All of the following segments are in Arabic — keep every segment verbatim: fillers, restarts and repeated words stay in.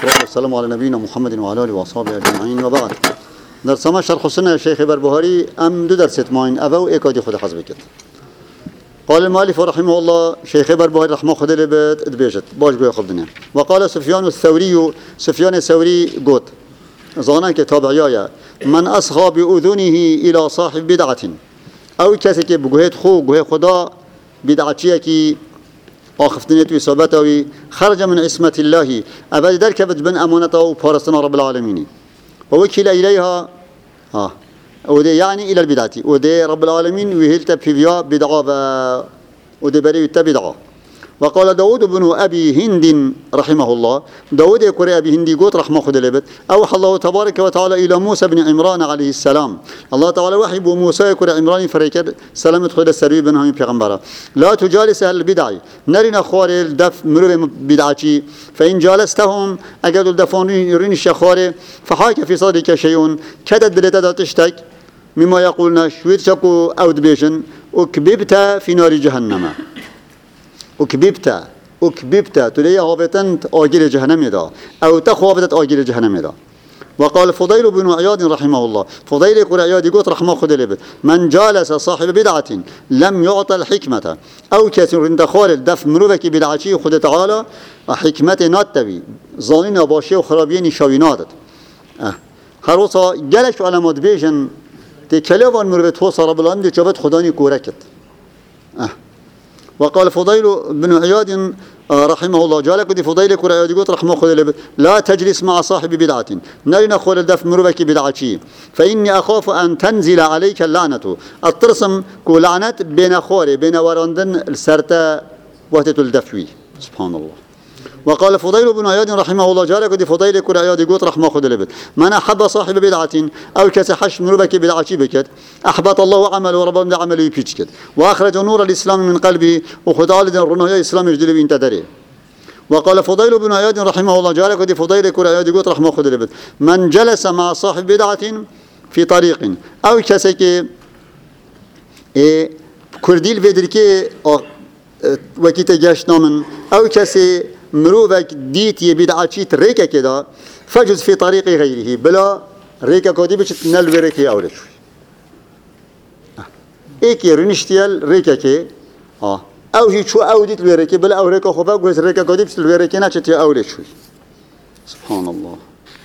والصلاة والسلام على نبينا محمد وعلى آله وأصحابه أجمعين وبعد. درس ما شرح السنة الشيخ بربهاري أم دو درست ماين أبو إيكادي خود حزب كت. قال المؤلف رحمه الله شيخ بربهاري رحمه خد لبت ادبيجت باش بيا خب دنيا. وقال سفيان الثوري سفيان الثوري قوت زانا كتابعيا من أصغى بأذنه إلى صاحب بدعة أو كسك بجهد خو جهد خدا بدعتيه كي آخفتنيت وإصابته خرج من عصمة الله أبدا ذلك بجبن أمانته وبارستنا رب العالمين ووكل إليها ها ودي يعني إلى البدعة ودي رب العالمين وهلت بفيا بدعة ودي بري بدعة. وقال داود بن أبي هند رحمه الله داود يقول أبي هندي قوت رحمه خد لبت أوحى الله تبارك وتعالى إلى موسى بن عمران عليه السلام الله تعالى وحي بموسى يقول عمران فريكد سلامة خد السري بن هم بيغمبرا لا تجالس أهل البدع نرنا خوار الدف مرو بدعتي فإن جالستهم أجدوا الدفون يرين الشخوار فحاك في صدرك شيء كدد دلتا تشتك مما يقولنا شويت شكو أو دبيشن وكببت في نار جهنم وكببت وكببت تلي هابتنت آجيل جهنم يدا أو تخوابتت آجيل جهنم يدا. وقال فضيل بن عياض رحمه الله فضيل يقول عياض يقول رحمه خد لبت من جالس صاحب بدعة لم يعطى الحكمة أو كثير عند خارج دف مروبك بدعتي خد تعالى حكمة ناتبي ظالين باشي وخرابين شويناتت أه هروسا جلش على مدبيجن تكلفان مروبت هو صار بالله دي جابت خداني كوركت أه. وقال فضيل بن عياض رحمه الله جالك دي فضيل كور عياض يقول رحمه الله لا تجلس مع صاحب بدعة نرنا خول الدف مروبك بدعتي فإني أخاف أن تنزل عليك اللعنة الترسم كو لعنة بين خوري بين وراندن السرطة وقت الدفوي سبحان الله. وقال فضيل بن عياض رحمه الله جارك دي فضيل كور عياض يقول رحمه الله من أحب صاحب بدعة أو كسحش مروبك بدعتي بكت أحبط الله عمله وربما عمله يبيشكت وأخرج نور الإسلام من قلبه وخدال رنايا الإسلام يجدل بين تدري. وقال فضيل بن عياض رحمه الله جارك دي فضيل كور عياض يقول رحمه الله من جلس مع صاحب بدعة في طريق أو كسك إيه كرديل بدركي وكيت جاشنا من أو كسي مروبك ديت يبدعتي تريكا كده فجز في طريق غيره بلا ريكا كودي بيش نل بريكي أولش إيك يرنشتيال ريكا كي آه أو هي شو أوديت بريكي بلا أو ريكا خبا جوز ريكا كودي بيش بريكي ناتشتي أولش سبحان الله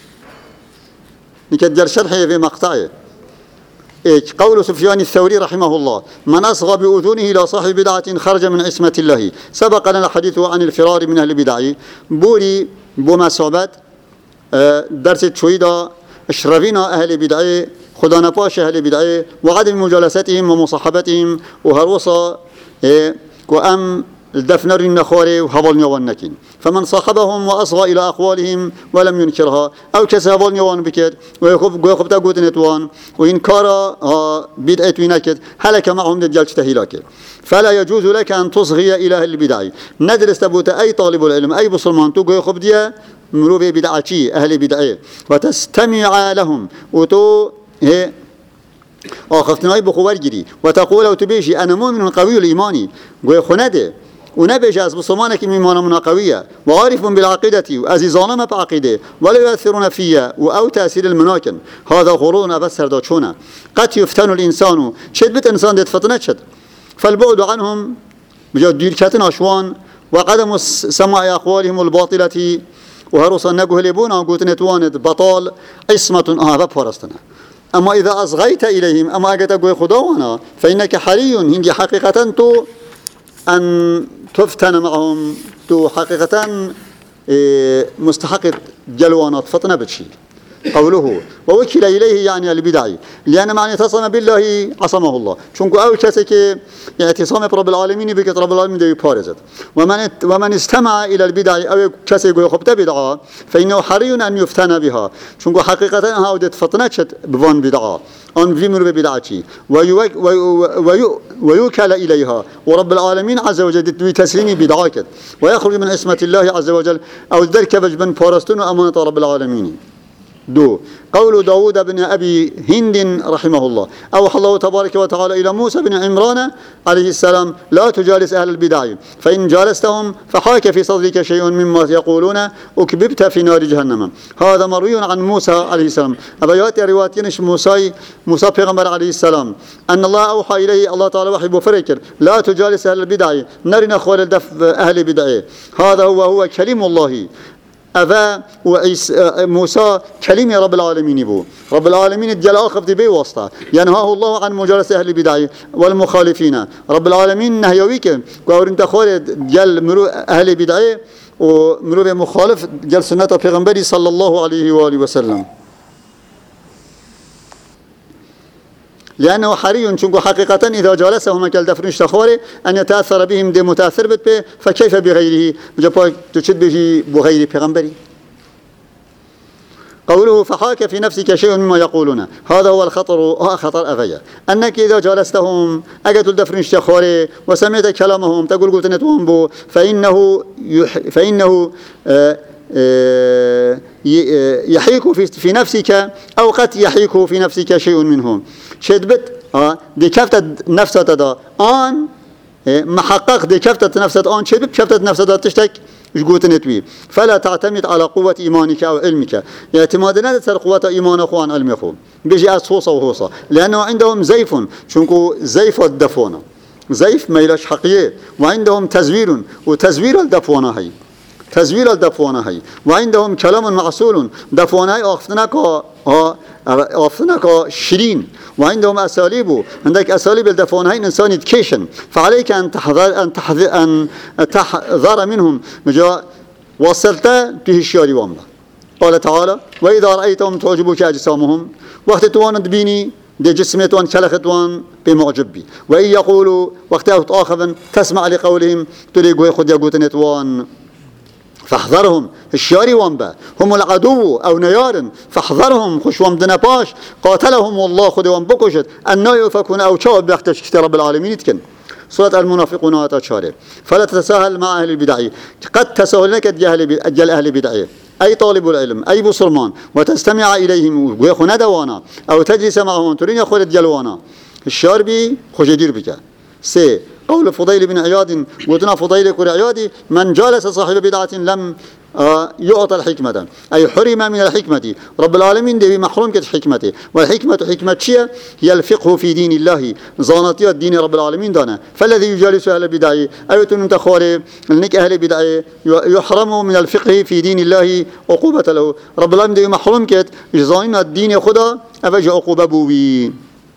نكدر شرحه في مقطعه إيك قول سفيان الثوري رحمه الله من أصغى بأذنه إلى صاحب بدعة خرج من عصمة الله. سبق لنا الحديث عن الفرار من أهل البدع بوري بما صعبت درس شويدا اشرفنا أهل البدع خدانا باش أهل البدع وعدم مجالستهم ومصاحبتهم وهروسا إيه وأم الدفنر النخوري وهبل نيوان نكين فمن صاحبهم وأصغى إلى أقوالهم ولم ينكرها أو كسهبل نيوان بكت ويخب ويخب تقوت نتوان وإنكار بدعة ونكت هلك معهم دجال تهيلاك. فلا يجوز لك أن تصغي إلى أهل البدع ندرس تبوت أي طالب العلم أي بصلمان تو يخب ديا مروبي بدعتي أهل بدعة وتستمع لهم وتو هي أخفتنا بخوار جري وتقول أو تبيشي أنا مؤمن قوي الإيماني ويخنده ونبج از بصمانك ميمان من قوية وعارف بالعقيدة وأزيزانما بعقيدة ولا يؤثرون فيها أو تأثير المناكن هذا غرور أبسر داتشونا قد يفتن الإنسان شد بت إنسان دت فتنة شد فالبعد عنهم بجد ديركتن أشوان وقدم سماع أقوالهم الباطلة وهرسا نجه لبونا وقوتنتواند بطال عصمة أهاب فرستنا. أما إذا أصغيت إليهم أما أجت أقوي خداونا فإنك حري هنجي حقيقة تو أن تفتن معهم تو حقيقة مستحق جلوانات فطنة بتشي قوله ووكل إليه يعني البدعي لأن معنى اتصم بالله عصمه الله شنكو أول كسك اعتصام برب العالمين بك رب العالمين ده يبارزت ومن ومن استمع إلى البدع أو كسك يخبت بدعة فإنه حري أن يفتن بها شنكو حقيقة هاودت فطنة بفان بدعة أن فيمر ببدعتي ويوكل إليها ورب العالمين عز وجل بتسليم بدعاك ويخرج من عصمة الله عز وجل أو ذلك بجبن فارستون أمانة رب العالمين. دو قول داود بن أبي هند رحمه الله أوحى الله تبارك وتعالى إلى موسى بن عمران عليه السلام لا تجالس أهل البدع فإن جالستهم فحاك في صدرك شيء مما يقولون أكببت في نار جهنم. هذا مروي عن موسى عليه السلام. أبيات روايتينش موسى موسى پیغمبر عليه السلام أن الله أوحى إليه الله تعالى وحي بفريكر لا تجالس أهل البدع نرنا خوال الدف أهل البدع. هذا هو هو كلم الله أفا موسى كلمة رب العالمين بو رب العالمين الجل آخر دي بي واسطة ينهاه الله عن مجالسة أهل البدع والمخالفين. رب العالمين نهيويك وأور انت خالد جل مرو أهل البدع ومرو مخالف جل سنة پیغمبري صلى الله عليه وآله وسلم. لأنه حري چونكو حقيقة إذا جالسهم كالدفرنش تخواري أن يتأثر بهم دي متأثر بت به فكيف بغيره جبا تشد به بغير پیغمبري. قوله فحاك في نفسك شيء مما يقولون هذا هو الخطر خطر أغيا أنك إذا جالستهم أجت الدفرنش تخواري وسمعت كلامهم تقول قلت نتوهم بو فإنه يح فإنه آه يحيك في في نفسك أو قد يحيك في نفسك شيء منهم شدبت آه دي كفتة نفسها دا آن محقق دي كفتة نفسها آن شدبت كفتة نفسها دا تشتك جوت نتوي فلا تعتمد على قوة إيمانك أو علمك اعتمادنا تسر قوة إيمان أخوان علم أخو بيجي أصوصة وهوصة لأنه عندهم زيف شنكو زيف الدفونة زيف ما يلاش حقيقي وعندهم تزوير وتزوير الدفونة هي تزوير الدفونة هي وعندهم كلام معسول دفونة هي أخذناك أخذناك شيرين وعندهم أساليب عندك أساليب الدفونة هي إنسان يتكيشن فعليك أن تحذر أن تحذر أن تحذر منهم مجا وصلت به الشاري واملا. قال تعالى وإذا رأيتهم تعجبك أجسامهم وقت توان تبيني دي جسمتوان كلختوان بمعجبي وإن يقولوا وقت آخر تسمع لقولهم تلقوا يخد يقوتنتوان فاحذرهم الشاري وانبا هم العدو أو نيار فاحذرهم خشوام دنباش قاتلهم والله خذ وانبكشت أنه يفكون أو شاب بيختش رب العالمين يتكن. سورة المنافقون واتشاري فلا تتساهل مع أهل البدع قد تساهل لك أجل أهل البدع أي طالب العلم أي بصرمان وتستمع إليهم ويخون دوانا أو تجلس معهم ترين يخول الجلوانا الشاربي خجدير بك سي قول فضيل بن عياد قلنا فضيل بن عياد من جالس صاحب بدعة لم يعطى الحكمة أي حرم من الحكمة. رب العالمين دي محروم كت حكمته والحكمة حكمة شيء هي الفقه في دين الله زانتي الدين رب العالمين دانا. فالذي يجالس أهل البدع أيوة تخوري لنك أهل البدع يحرم من الفقه في دين الله عقوبة له. رب العالمين دي محروم كت زانين الدين خدا أفجأ عقوبة بوي.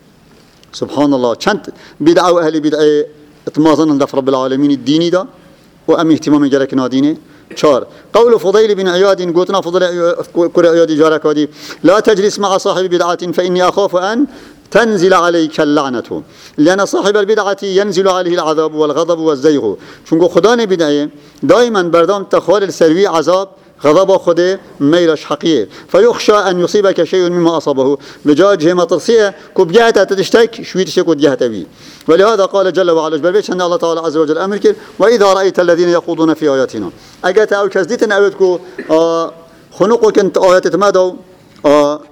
سبحان الله كانت بدعة وأهل البدع اتمازن عند رب العالمين الديني ده وأم اهتمام جاركنا دينه. شار قول فضيل بن عياد قلتنا فضيل كر عياد جارك ودي لا تجلس مع صاحب بدعة فإني أخاف أن تنزل عليك اللعنة لأن صاحب البدعة ينزل عليه العذاب والغضب والزيغ. شنقو خدان بدعة دائما بردام تخوال السلوي عذاب غضب خده ميلش حقيقي فيخشى أن يصيبك شيء مما أصابه بجاج هما ترسيه كبجهة تشتك شوي تشتك ودجهة بي. ولهذا قال جل وعلا بلبيش أن الله تعالى عز وجل أمرك وإذا رأيت الذين يخوضون في آياتنا أجت أو كزديتنا أودكو آه خنقوا كنت آيات تمادوا آه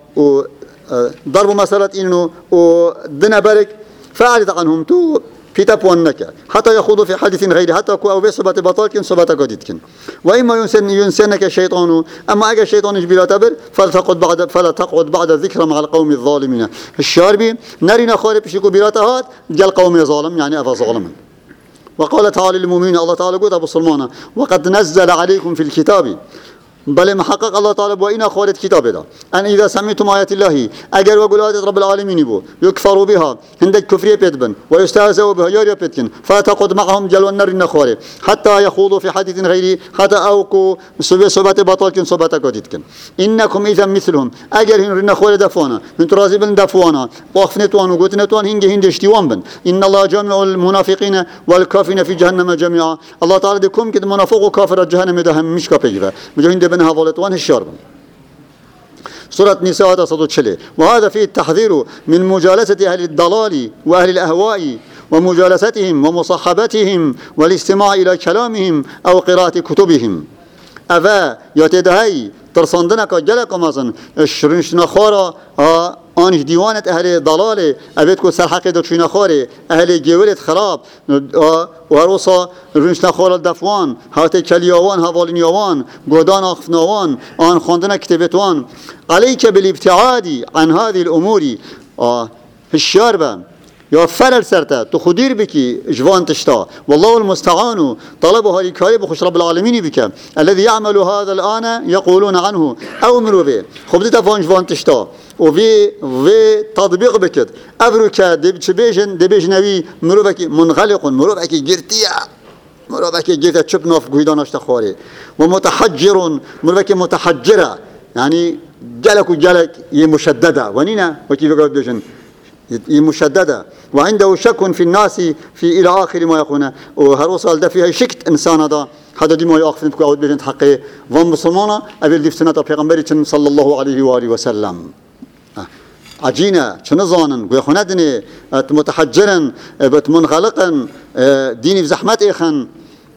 وضربوا مسألة إنه ودنا برك فأعرض عنهم تو كتاب ونك حتى يخوضوا في حديث غيره حتى كو أو بسبة بطالكن سبة قديدكن وإما ينسن ينسنك الشيطان أما أجا الشيطان يجبلا تبر فلا تقعد بعد فلا تقعد بعد الذكر مع القوم الظالمين. الشاربي نرينا خارب شكو بلاتهات جل قوم ظالم يعني أفا ظالما. وقال تعالى للمؤمنين الله تعالى قد أبو سلمان وقد نزل عليكم في الكتاب بل محقق الله تعالى وإنا خالد كتاب ده أن إذا سمعتم آيات الله أجر وقول آيات رب العالمين بو يكفروا بها عندك كفرية بيتبن ويستهزئوا بها ياريا بيتكن فتقعد معهم جلو النار النخاري حتى يخوضوا في حديث غيره حتى أوكوا سبة سبة بطالكن سبة قديدكن إنكم إذا مثلهم أجر هن النخاري دفوانا من ترازبن دفوانا وقفنتوان وقتنتوان هنج هنج اشتوان بن إن الله جامع المنافقين والكافرين في جهنم جميعا. الله تعالى دكم كده منافق وكافر جهنم ده هم مش كبيرة مجهين منها ظلتوان الشرب. سورة نساء تصدق شلي وهذا فيه التحذير من مجالسة أهل الضلال وأهل الأهواء ومجالستهم ومصاحبتهم والاستماع إلى كلامهم أو قراءة كتبهم. أفا يتدهي ترساندن که جلک مازن شرنش نخورا آنش دیوانت اهل ضلاله ابد کو سرحق دو چوی نخوره اهل گیولت خراب و روسا رنش نخور دفوان هات کلیاوان حوالینیاوان گودان آخفناوان آن خواندن کتابتوان عليك بالابتعاد عن هذه الامور هشیار بم یا فرل سرته تو خدیر بکی جوان تشتا والله المستعان طلبها لكارب خوش رب العالمين بك الذي يعمل هذا الآن يقولون عنه او مرو به خب دیتا فان جوان تشتا و وی وی تطبیق بکد ابرو که دب چه بیشن دبیشنوی مرو بکی منغلق مرو بکی گرتیه مرو بکی گرتیه چپ ناف گویدانش تخواره و متحجر مرو بکی متحجره يعني جلك وجلك مشدده ونينا وكيف قال بيجن مشدده وعنده شك في الناس في الى اخر ما يقولون وهروصل ده فيها شكت انسان هذا هذا دي ما ياخذ بك عود بيجن حقه ومسلمانا ابي دي سنه پیغمبر صلى الله عليه واله وسلم عجينه شنو ظانن ويخندني متحجرا منغلقا ديني بزحمت اخن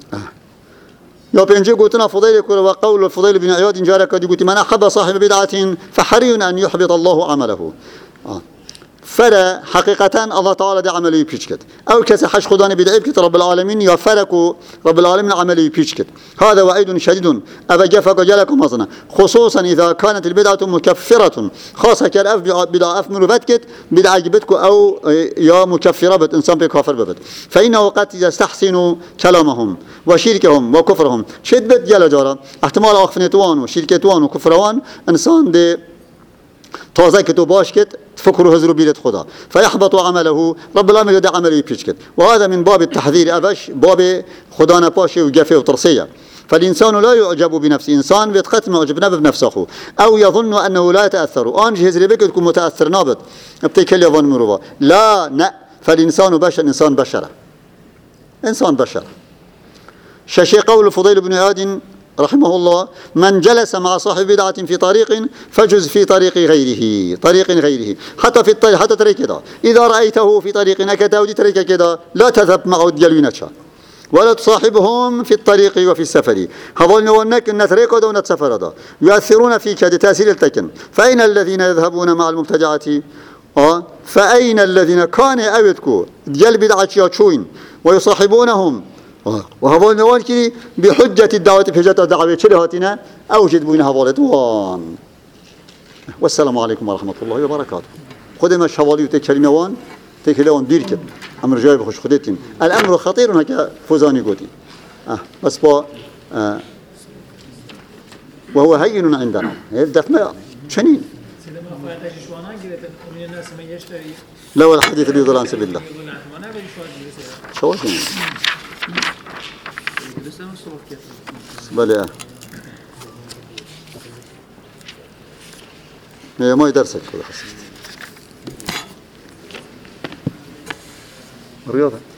يا بينجي قلتنا فضيل وقول الفضيل بن عياض جارك قلت من أحب صاحب بدعة فحري أن يحبط الله عمله آه. فلا حقيقة الله تعالى ده عمله يبيشكت أو كسي حش خداني بدعي بكت رب العالمين يفرق رب العالمين عمله يبيشكت هذا وعيد شديد أبا جفك جلكم مصنع خصوصا إذا كانت البدعة مكفرة خاصة كالأف بدعة أف مروفتكت بدعة جبتك أو يا مكفرة بت إنسان بكافر ببت فإنه قد يستحسن كلامهم وشركهم وكفرهم شدت جل جارا احتمال أخفنتوان وشركتوان وكفروان إنسان دي تازه که تو باش کت فکر و حضور بیرت خدا فيحبط عمله رب العالمين يدع عمله يبيش كت وهذا من باب التحذير أبش باب خدا نباشه وجفه وترسيه فالإنسان لا يعجب بنفسه إنسان بيتقت معجب بنفسه أو يظن أنه لا يتأثر أن جهز ربك تكون متأثر نابت بتكل يظن مروبا لا لا فالإنسان بشر إنسان بشر إنسان بشر ششي قول الفضيل بن عياض رحمه الله من جلس مع صاحب بدعة في طريق فجز في طريق غيره طريق غيره حتى في الطريق حتى طريق كذا إذا رأيته في طريق نكدا ودي طريق كذا لا تذهب معه ديالوينتشا ولا تصاحبهم في الطريق وفي السفر هذول نونك ان طريق دون سفر هذا يؤثرون فيك تأثير التكن فأين الذين يذهبون مع المبتدعة اه فأين الذين كان أبدكو ديال بدعة يشوين ويصاحبونهم وهذول نوال كذي بحجة الدعوة في حجة الدعوة شلهاتنا أوجد بينها والدوان والسلام عليكم ورحمة الله وبركاته خدمة الشوالي وتكلموان تكلموان بيركب أمر جاي بخش خدتين الأمر خطير هناك فوزاني قوتي آه بس با آه وهو هين عندنا يبدأ ما شنين لا ولا حديث اللي يضل عن سبيل الله شو شنين بله ما يدرسك كذا حسيت رياضة